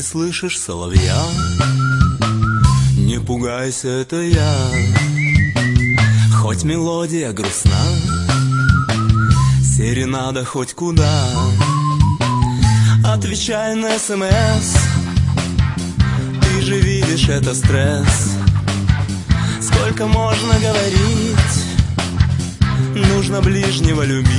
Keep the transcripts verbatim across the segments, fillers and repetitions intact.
слышишь соловья, не пугайся, это я. Хоть мелодия грустна, серенада хоть куда, отвечай на СМС. Ты же видишь, это стресс. Сколько можно говорить, нужно ближнего любить.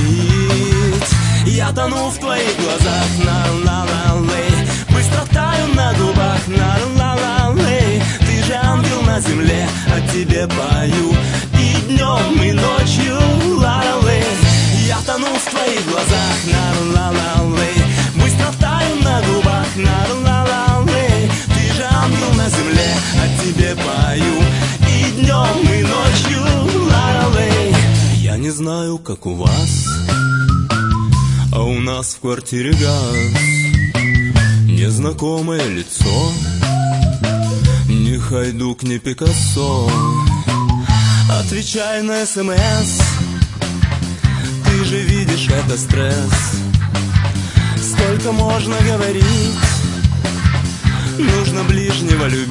Я тону в твоих глазах, на-ла-ла-лей, быстро таю на губах, на-ла-ла-лей. Ты же ангел на земле, о тебе пою и днем, и ночью, ла-ла-лей. Я тону в твоих глазах, на-ла-ла-лей, быстро таю на губах, на-ла-ла-лей. Ты же ангел на земле, о тебе пою и днем, и ночью, ла-ла-лей. Я не знаю, как у вас, а у нас в квартире газ. Незнакомое лицо, ни Хайдук, ни Пикассо. Отвечай на СМС. Ты же видишь, это стресс. Сколько можно говорить, нужно ближнего любить.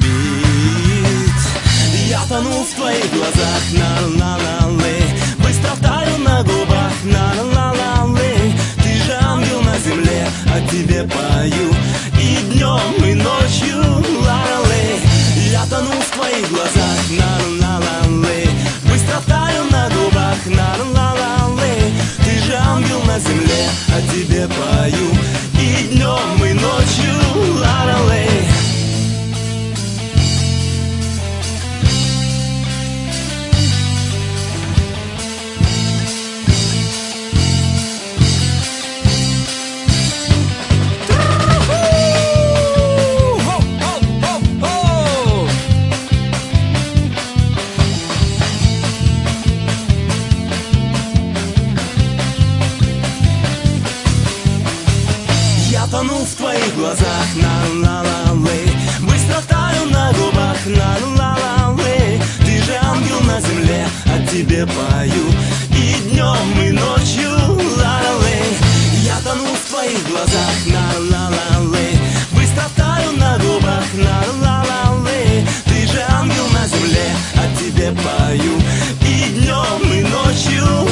Я тону в твоих глазах, на-на-на-лей, быстро таю на губах, на-на-на-лей. Ты же ангел на земле, о тебе пою и днем, и ночью, ла-ла-лей. Я тону в твоих глазах, на-на-на-лей, быстро таю на губах, на-на-на-лей. Ты же ангел на земле, о тебе пою и днем, и ночью, ла-ла-лей. Тону в твоих глазах, на-на-на-лей, быстро таю на губах, на-на-на-лей. Ты же ангел на земле, о тебе пою и днем, и ночью, ла-ла-лей. Я тону в твоих глазах, на-на-на-лей, быстро таю на губах, на-на-на-лей. Ты же ангел на земле, о тебе пою и днем, и ночью.